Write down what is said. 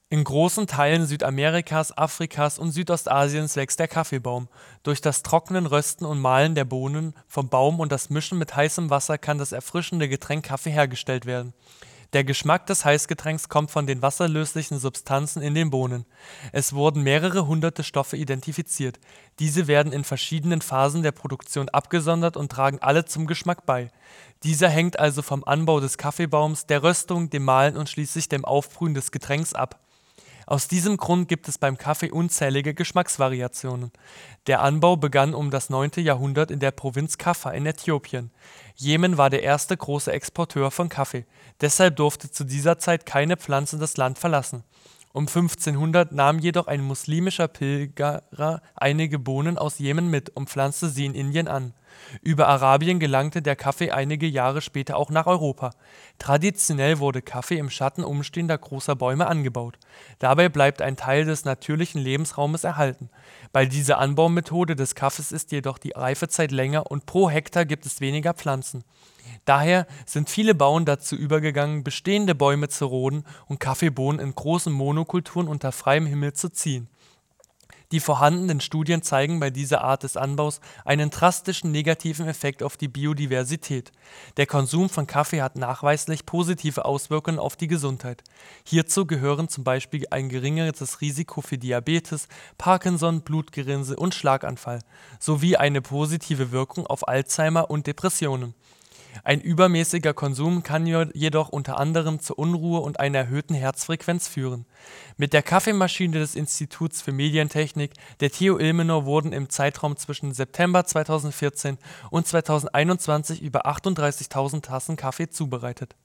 In großen Teilen Südamerikas, Afrikas und Südostasiens wächst der Kaffeebaum. Durch das Trocknen, Rösten und Mahlen der Bohnen vom Baum und das Mischen mit heißem Wasser kann das erfrischende Getränk Kaffee hergestellt werden. Der Geschmack des Heißgetränks kommt von den wasserlöslichen Substanzen in den Bohnen. Es wurden mehrere hunderte Stoffe identifiziert. Diese werden in verschiedenen Phasen der Produktion abgesondert und tragen alle zum Geschmack bei. Dieser hängt also vom Anbau des Kaffeebaums, der Röstung, dem Mahlen und schließlich dem Aufbrühen des Getränks ab. Aus diesem Grund gibt es beim Kaffee unzählige Geschmacksvariationen. Der Anbau begann um das 9. Jahrhundert in der Provinz Kaffa in Äthiopien. Jemen war der erste große Exporteur von Kaffee. Deshalb durfte zu dieser Zeit keine Pflanze das Land verlassen. Um 1500 nahm jedoch ein muslimischer Pilgerer einige Bohnen aus Jemen mit und pflanzte sie in Indien an. Über Arabien gelangte der Kaffee einige Jahre später auch nach Europa. Traditionell wurde Kaffee im Schatten umstehender großer Bäume angebaut. Dabei bleibt ein Teil des natürlichen Lebensraumes erhalten. Bei dieser Anbaumethode des Kaffees ist jedoch die Reifezeit länger und pro Hektar gibt es weniger Pflanzen. Daher sind viele Bauern dazu übergegangen, bestehende Bäume zu roden und Kaffeebohnen in großen Monokulturen unter freiem Himmel zu ziehen. Die vorhandenen Studien zeigen bei dieser Art des Anbaus einen drastischen negativen Effekt auf die Biodiversität. Der Konsum von Kaffee hat nachweislich positive Auswirkungen auf die Gesundheit. Hierzu gehören zum Beispiel ein geringeres Risiko für Diabetes, Parkinson, Blutgerinnsel und Schlaganfall sowie eine positive Wirkung auf Alzheimer und Depressionen. Ein übermäßiger Konsum kann jedoch unter anderem zu Unruhe und einer erhöhten Herzfrequenz führen. Mit der Kaffeemaschine des Instituts für Medientechnik der TU Ilmenau wurden im Zeitraum zwischen September 2014 und 2021 über 38.000 Tassen Kaffee zubereitet